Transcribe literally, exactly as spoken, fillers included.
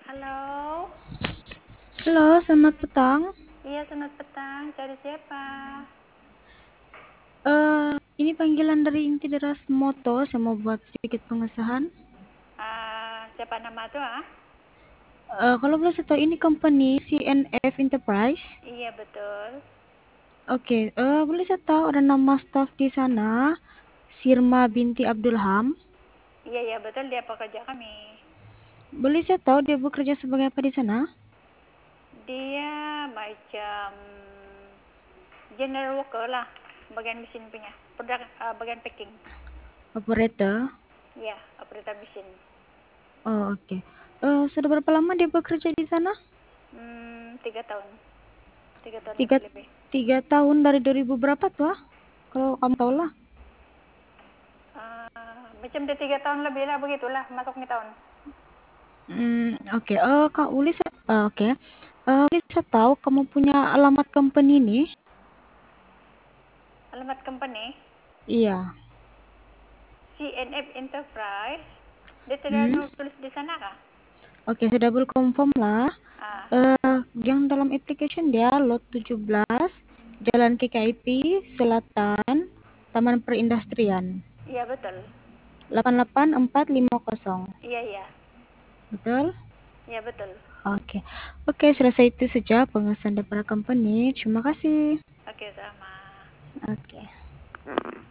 Halo. Halo, selamat petang. Iya, selamat petang. Cari siapa? Eh, ini panggilan dari Inti Deras Moto. Saya mau buat sedikit pengesahan. Ah, siapa nama tuh, ah? Eh, kalau boleh saya tahu, ini company C N F Enterprise. Iya, betul. Oke, eh, boleh saya tahu ada nama staff di sana, Sirma binti Abdulham. Iya, iya, betul. Dia pekerja kami. Boleh saya tahu dia bekerja sebagai apa di sana? Dia macam general worker lah. Bagian mesin punya. Produk, ah, bagian packing. Operator. Iya, operator mesin. Oh, oke. Eh, sudah berapa lama dia bekerja di sana? Hmm, tiga tahun. Tiga tahun Tiga, lebih. tiga tahun dari dua ribu berapa tuh? Ah? Kalau kamu tahu lah. Ah, macam dia tiga tahun lebih lah, begitulah. Masuknya tahun. Hmm, oke. Eh, Kak Uli, saya, eh, oke. Eh, Uli, saya tahu kamu punya alamat company nih. Alamat company, Iya. C N F Enterprise. Dia tidak Hmm. tulis di sana kah? Oke, saya double confirm lah. Ah, Eh, yang dalam application dia lot tujuh belas, Jalan K K I P Selatan, Taman Perindustrian. iya betul. delapan delapan empat lima nol. Iya, iya. Betul? Iya, betul. Oke. Oke, selesai itu saja pengesahan daripada company. Terima kasih. Oke, sama. Oke.